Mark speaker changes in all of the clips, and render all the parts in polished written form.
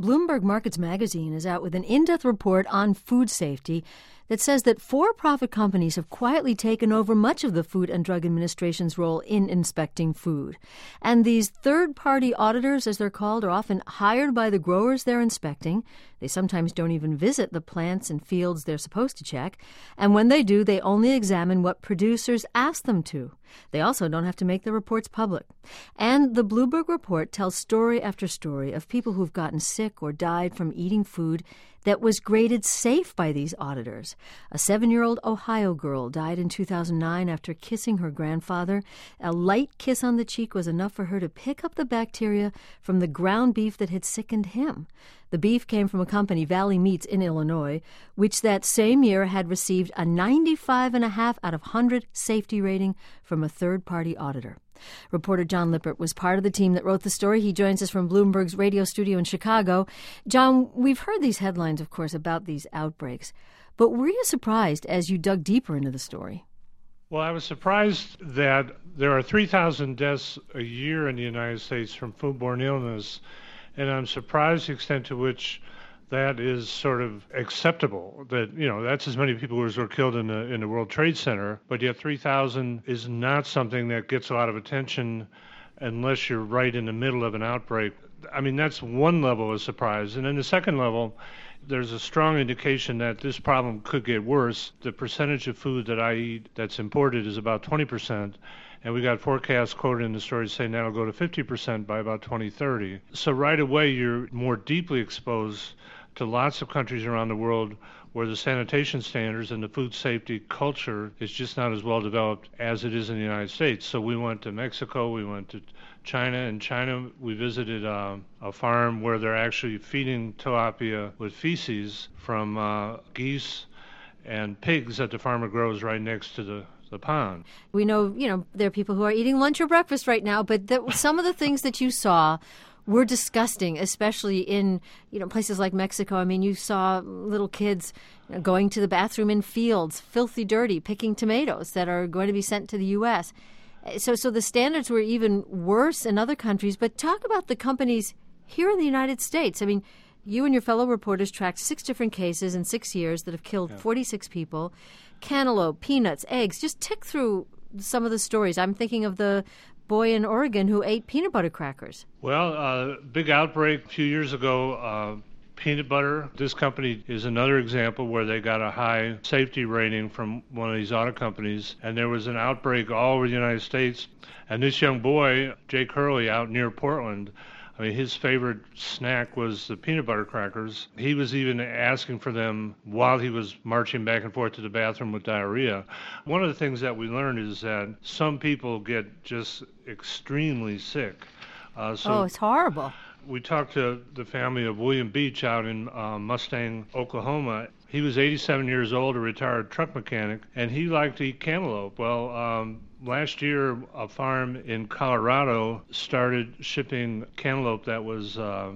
Speaker 1: Bloomberg Markets Magazine is out with an in-depth report on food safety that says that for-profit companies have quietly taken over much of the Food and Drug Administration's role in inspecting food. And these third-party auditors, as they're called, are often hired by the growers they're inspecting. They sometimes don't even visit the plants and fields they're supposed to check. And when they do, they only examine what producers ask them to. They also don't have to make the reports public. And the Bloomberg report tells story after story of people who've gotten sick or died from eating food that was graded safe by these auditors. A 7-year-old Ohio girl died in 2009 after kissing her grandfather. A light kiss on the cheek was enough for her to pick up the bacteria from the ground beef that had sickened him. The beef came from a company, Valley Meats, in Illinois, which that same year had received a 95.5 out of 100 safety rating from a third-party auditor. Reporter John Lippert was part of the team that wrote the story. He joins us from Bloomberg's radio studio in Chicago. John, we've heard these headlines, of course, about these outbreaks, but were you surprised as you dug deeper into the story?
Speaker 2: Well, I was surprised that there are 3,000 deaths a year in the United States from foodborne illness, and I'm surprised the extent to which that is sort of acceptable. That, that's as many people as were killed in the World Trade Center, but yet 3,000 is not something that gets a lot of attention unless you're right in the middle of an outbreak. I mean, that's one level of surprise. And then the second level, there's a strong indication that this problem could get worse. The percentage of food that I eat that's imported is about 20%. And we got forecasts quoted in the story saying that'll go to 50% by about 2030. So right away, you're more deeply exposed to lots of countries around the world where the sanitation standards and the food safety culture is just not as well developed as it is in the United States. So we went to Mexico, we went to China. In China, we visited a farm where they're actually feeding tilapia with feces from geese and pigs that the farmer grows right next to the pond.
Speaker 1: We know, there are people who are eating lunch or breakfast right now, but some of the things that you saw were disgusting, especially in, places like Mexico. I mean, you saw little kids going to the bathroom in fields, filthy dirty, picking tomatoes that are going to be sent to the U.S. So the standards were even worse in other countries. But talk about the companies here in the United States. I mean, you and your fellow reporters tracked 6 different cases in 6 years that have killed 46 people. Cantaloupe, peanuts, eggs. Just tick through some of the stories. I'm thinking of the boy in Oregon who ate peanut butter crackers.
Speaker 2: Well, big outbreak a few years ago, peanut butter. This company is another example where they got a high safety rating from one of these auto companies, and there was an outbreak all over the United States. And this young boy, Jake Hurley, out near Portland, his favorite snack was the peanut butter crackers. He was even asking for them while he was marching back and forth to the bathroom with diarrhea. One of the things that we learned is that some people get just extremely sick.
Speaker 1: It's horrible.
Speaker 2: We talked to the family of William Beach out in Mustang, Oklahoma. He was 87 years old, a retired truck mechanic, and he liked to eat cantaloupe. Well, last year, a farm in Colorado started shipping cantaloupe that was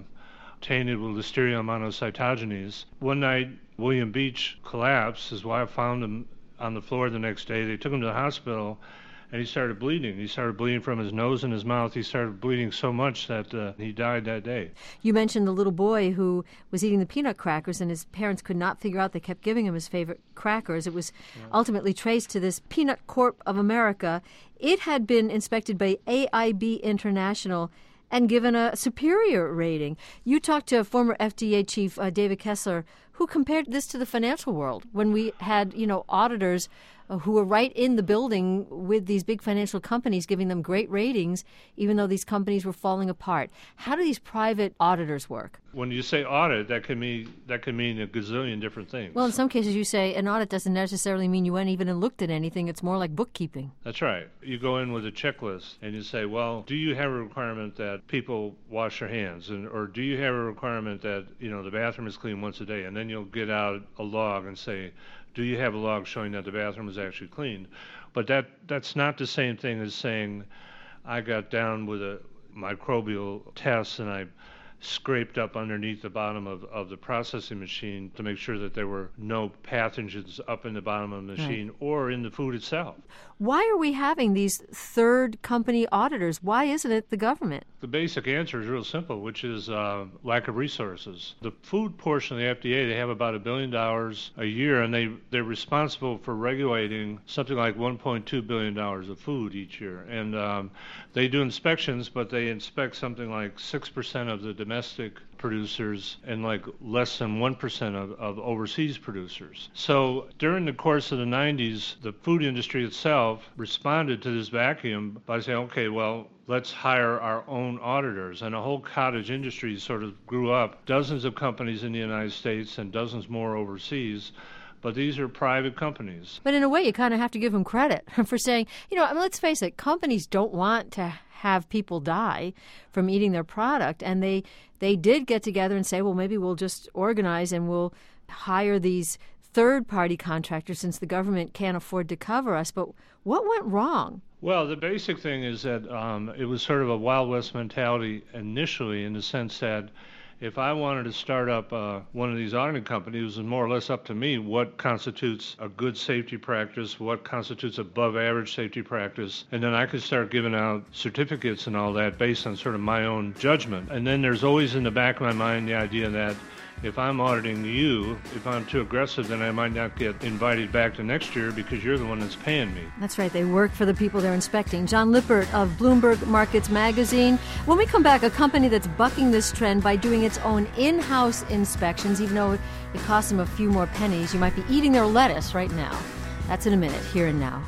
Speaker 2: tainted with Listeria monocytogenes. One night, William Beach collapsed. His wife found him on the floor the next day. They took him to the hospital, and he started bleeding. He started bleeding from his nose and his mouth. He started bleeding so much that he died that day.
Speaker 1: You mentioned the little boy who was eating the peanut crackers, and his parents could not figure out. They kept giving him his favorite crackers. It was ultimately traced to this Peanut Corp of America. It had been inspected by AIB International and given a superior rating. You talked to former FDA chief David Kessler, who compared this to the financial world when we had, auditors who were right in the building with these big financial companies giving them great ratings, even though these companies were falling apart. How do these private auditors work?
Speaker 2: When you say audit, that can mean a gazillion different things.
Speaker 1: Well, in some cases you say an audit doesn't necessarily mean you went even and looked at anything. It's more like bookkeeping.
Speaker 2: That's right. You go in with a checklist and you say, well, do you have a requirement that people wash their hands? Or do you have a requirement that, the bathroom is clean once a day? And then you'll get out a log and say, do you have a log showing that the bathroom is actually cleaned? But that's not the same thing as saying I got down with a microbial test and I scraped up underneath the bottom of the processing machine to make sure that there were no pathogens up in the bottom of the machine or in the food itself.
Speaker 1: Why are we having these third company auditors? Why isn't it the government?
Speaker 2: The basic answer is real simple, which is lack of resources. The food portion of the FDA, they have about $1 billion a year, and they're responsible for regulating something like $1.2 billion of food each year. And they do inspections, but they inspect something like 6% of the domestic producers and like less than 1% of overseas producers. So during the course of the 90s, the food industry itself responded to this vacuum by saying, okay, well, let's hire our own auditors. And a whole cottage industry sort of grew up, dozens of companies in the United States and dozens more overseas. But these are private companies.
Speaker 1: But in a way, you kind of have to give them credit for saying, let's face it, companies don't want to have people die from eating their product. And they did get together and say, well, maybe we'll just organize and we'll hire these third-party contractors since the government can't afford to cover us. But what went wrong?
Speaker 2: Well, the basic thing is that it was sort of a Wild West mentality initially, in the sense that if I wanted to start up one of these auditing companies, it was more or less up to me what constitutes a good safety practice, what constitutes above average safety practice, and then I could start giving out certificates and all that based on sort of my own judgment. And then there's always in the back of my mind the idea that if I'm auditing you, if I'm too aggressive, then I might not get invited back to next year because you're the one that's paying me.
Speaker 1: That's right. They work for the people they're inspecting. John Lippert of Bloomberg Markets Magazine. When we come back, a company that's bucking this trend by doing its own in-house inspections, even though it costs them a few more pennies. You might be eating their lettuce right now. That's in a minute, here and now.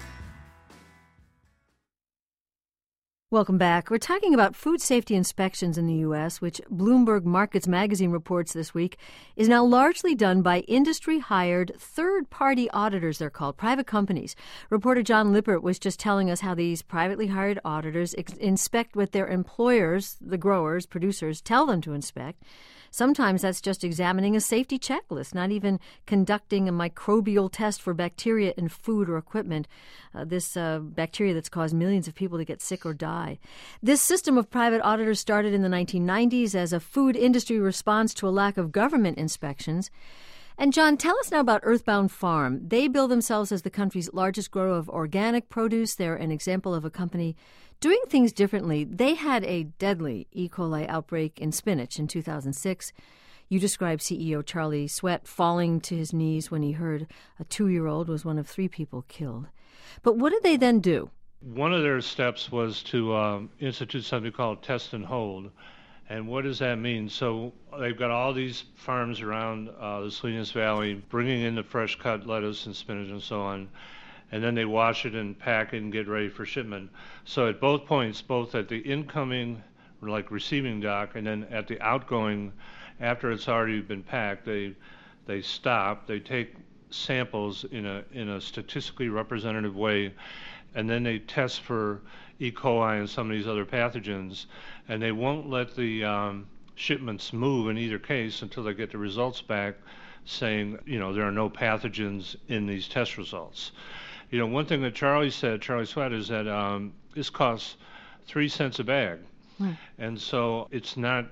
Speaker 1: Welcome back. We're talking about food safety inspections in the U.S., which Bloomberg Markets Magazine reports this week is now largely done by industry-hired third-party auditors, they're called, private companies. Reporter John Lippert was just telling us how these privately hired auditors inspect what their employers, the growers, producers, tell them to inspect. Sometimes that's just examining a safety checklist, not even conducting a microbial test for bacteria in food or equipment, this bacteria that's caused millions of people to get sick or die. This system of private auditors started in the 1990s as a food industry response to a lack of government inspections. And John, tell us now about Earthbound Farm. They bill themselves as the country's largest grower of organic produce. They're an example of a company doing things differently. They had a deadly E. coli outbreak in spinach in 2006. You described CEO Charlie Sweat falling to his knees when he heard a 2-year-old was one of 3 people killed. But what did they then do?
Speaker 2: One of their steps was to institute something called test and hold. And what does that mean? So they've got all these farms around the Salinas Valley bringing in the fresh cut lettuce and spinach and so on. And then they wash it and pack it and get ready for shipment. So at both points, both at the incoming, like receiving dock, and then at the outgoing, after it's already been packed, they stop, they take samples in a statistically representative way, and then they test for E. coli and some of these other pathogens, and they won't let the shipments move in either case until they get the results back saying, there are no pathogens in these test results. One thing that Charlie Sweat, is that this costs 3 cents a bag. Right. And so it's not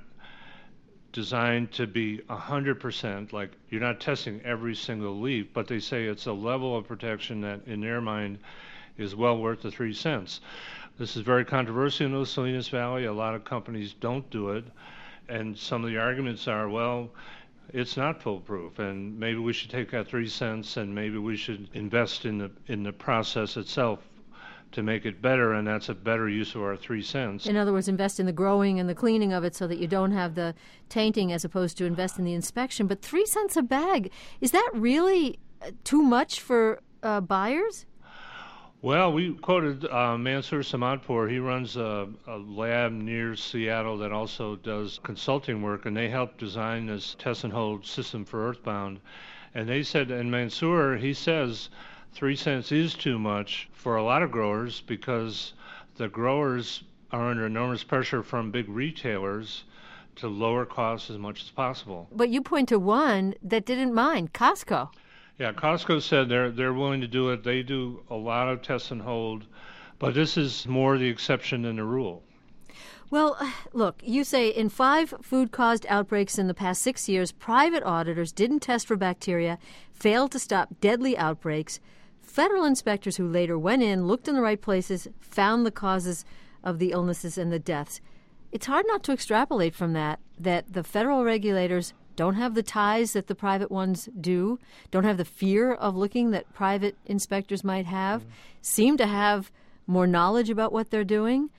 Speaker 2: designed to be 100%, like you're not testing every single leaf, but they say it's a level of protection that in their mind is well worth the 3 cents. This is very controversial in the Salinas Valley. A lot of companies don't do it. And some of the arguments are, well, it's not foolproof, and maybe we should take that 3 cents and maybe we should invest in the process itself to make it better, and that's a better use of our 3 cents.
Speaker 1: In other words, invest in the growing and the cleaning of it so that you don't have the tainting as opposed to invest in the inspection. But 3 cents a bag, is that really too much for buyers?
Speaker 2: Well, we quoted Mansoor Samadpour. He runs a lab near Seattle that also does consulting work, and they helped design this test and hold system for Earthbound. And they said, and Mansoor, he says 3 cents is too much for a lot of growers because the growers are under enormous pressure from big retailers to lower costs as much as possible.
Speaker 1: But you point to one that didn't mind, Costco.
Speaker 2: Yeah, Costco said they're willing to do it. They do a lot of test and hold, but this is more the exception than the rule.
Speaker 1: Well, look, you say in 5 food-caused outbreaks in the past 6 years, private auditors didn't test for bacteria, failed to stop deadly outbreaks. Federal inspectors who later went in, looked in the right places, found the causes of the illnesses and the deaths. It's hard not to extrapolate from that the federal regulators don't have the ties that the private ones do, don't have the fear of looking that private inspectors might have, seem to have more knowledge about what they're doing.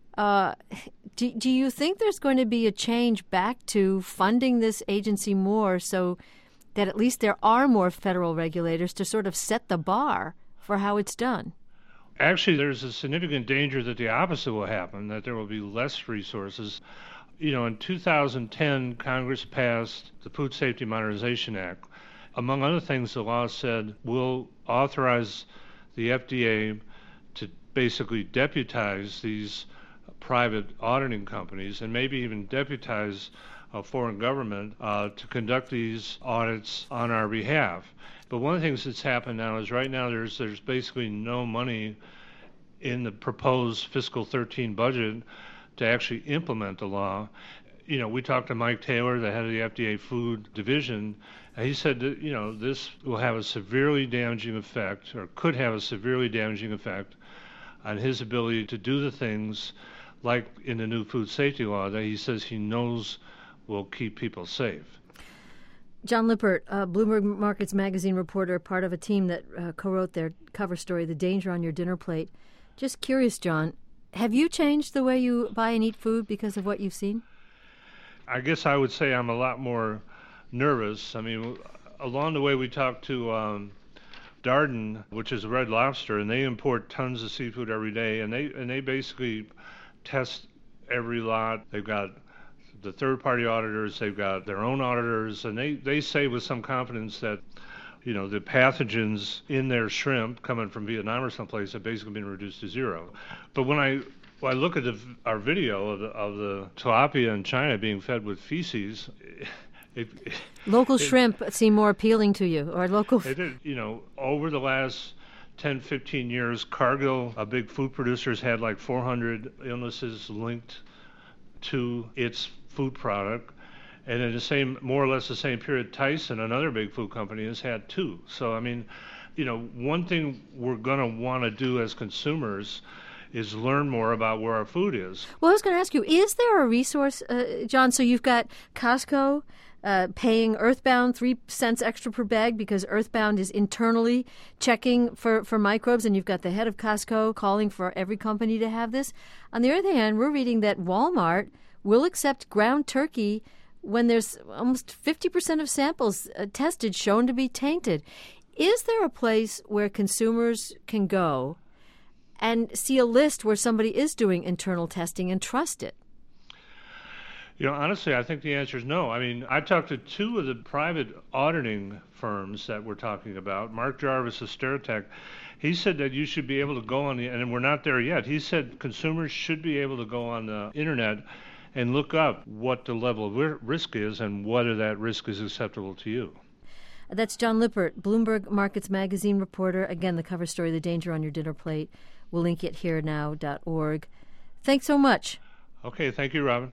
Speaker 1: Do you think there's going to be a change back to funding this agency more so that at least there are more federal regulators to sort of set the bar for how it's done?
Speaker 2: Actually, there's a significant danger that the opposite will happen, that there will be less resources. You know, in 2010, Congress passed the Food Safety Modernization Act. Among other things, the law said we'll authorize the FDA to basically deputize these private auditing companies and maybe even deputize a foreign government to conduct these audits on our behalf. But one of the things that's happened now is right now there's basically no money in the proposed fiscal 13 budget to actually implement the law. You know, we talked to Mike Taylor, the head of the FDA Food Division, and he said that, you know, this will have a severely damaging effect, or could have a severely damaging effect on his ability to do the things like in the new food safety law that he says he knows will keep people safe.
Speaker 1: John Lippert, Bloomberg Markets Magazine reporter, part of a team that co-wrote their cover story, The Danger on Your Dinner Plate. Just curious, John, have you changed the way you buy and eat food because of what you've seen?
Speaker 2: I guess I would say I'm a lot more nervous. I mean, along the way we talked to Darden, which is Red Lobster, and they import tons of seafood every day, and they basically test every lot. They've got the third-party auditors, they've got their own auditors, and they say with some confidence that, you know, the pathogens in their shrimp coming from Vietnam or someplace have basically been reduced to zero. But when I look at our video of the tilapia in China being fed with feces,
Speaker 1: local shrimp seem more appealing to you, or local.
Speaker 2: You know, over the last 10, 15 years, Cargill, a big food producer, has had like 400 illnesses linked to its food product. And in the same, more or less the same period, Tyson, another big food company, has had 2. So, I mean, you know, one thing we're going to want to do as consumers is learn more about where our food is.
Speaker 1: Well, I was going to ask you, is there a resource, John? So you've got Costco paying Earthbound 3 cents extra per bag because Earthbound is internally checking for microbes, and you've got the head of Costco calling for every company to have this. On the other hand, we're reading that Walmart will accept ground turkey when there's almost 50% of samples tested shown to be tainted. Is there a place where consumers can go and see a list where somebody is doing internal testing and trust it?
Speaker 2: You know, honestly, I think the answer is no. I mean, I talked to 2 of the private auditing firms that we're talking about, Mark Jarvis of Stereotech. He said that you should be able to go on and we're not there yet. He said consumers should be able to go on the internet and look up what the level of risk is and whether that risk is acceptable to you.
Speaker 1: That's John Lippert, Bloomberg Markets Magazine reporter. Again, the cover story, The Danger on Your Dinner Plate. We'll link it herenow.org. Thanks so much.
Speaker 2: Okay, thank you, Robin.